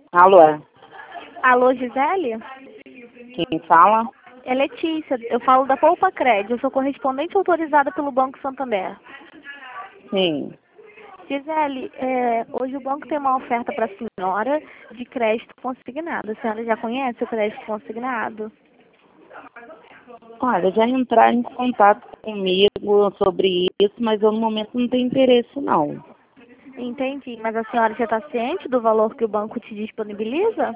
Alô, Alô, Gisele? quem fala? É Letícia, eu falo da Poupa Crédito, eu sou correspondente autorizada pelo Banco Santander. Sim. Gisele, hoje o banco tem uma oferta para a senhora de crédito consignado. A senhora já conhece o crédito consignado? Olha, já entraram em contato comigo sobre isso, mas eu no momento não tenho interesse não. Entendi, mas a senhora já está ciente do valor que o banco te disponibiliza?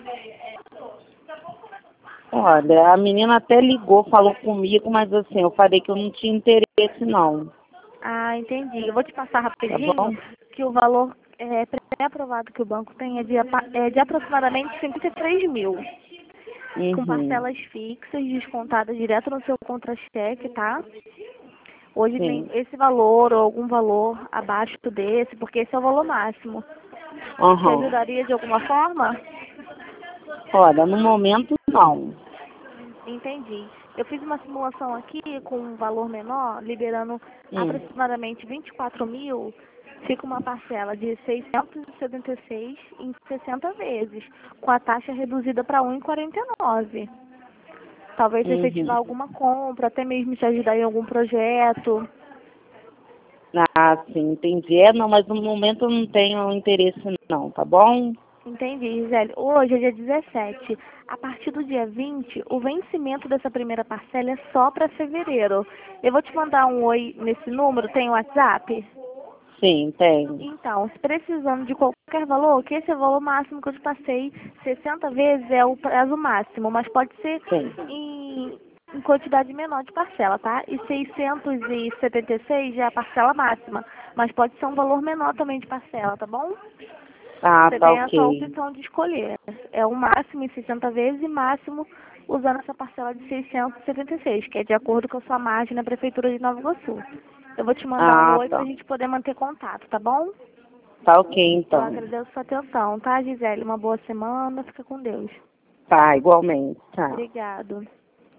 Olha, a menina até ligou, falou comigo, mas assim, eu falei que eu não tinha interesse não, Ah, entendi. Eu vou te passar tá rapidinho bom? que o valor pré-aprovado que o banco tem é de aproximadamente 53 mil. Com Uhum, parcelas fixas, descontadas direto no seu contra-cheque, tá? Hoje nem sim. esse valor ou algum valor abaixo desse, porque esse é o valor máximo. Te Aham. ajudaria de alguma forma? Olha, no momento não. Entendi. Eu fiz uma simulação aqui com um valor menor, liberando Hum, aproximadamente 24 mil, fica uma parcela de 676 em 60 vezes, com a taxa reduzida para 1,49. Talvez uhum. efetivar alguma compra, até mesmo te ajudar em algum projeto. Ah, sim, entendi. Não, mas no momento eu não tenho interesse não, tá bom? Entendi, Gisele. Hoje é dia 17. A partir do dia 20, o vencimento dessa primeira parcela é só para fevereiro. Eu vou te mandar um oi nesse número, tem o WhatsApp? Sim, tenho. Então, se precisando de qualquer valor, que esse é o valor máximo que eu te passei, 60 vezes é o prazo máximo, mas pode ser Sim. em quantidade menor de parcela, tá? E 676 já é a parcela máxima, mas pode ser um valor menor também de parcela, tá bom? Ah, Você tá tem essa ok. opção de escolher. É o máximo em 60 vezes e máximo usando essa parcela de 676, que é de acordo com a sua margem na Prefeitura de Nova Iguaçu. Eu vou te mandar um Ah, oi pra tá. gente poder manter contato, tá bom? Tá ok, Eu então. agradeço a sua atenção, tá, Gisele? Uma boa semana, fica com Deus. Tá, igualmente. Tá. Obrigado.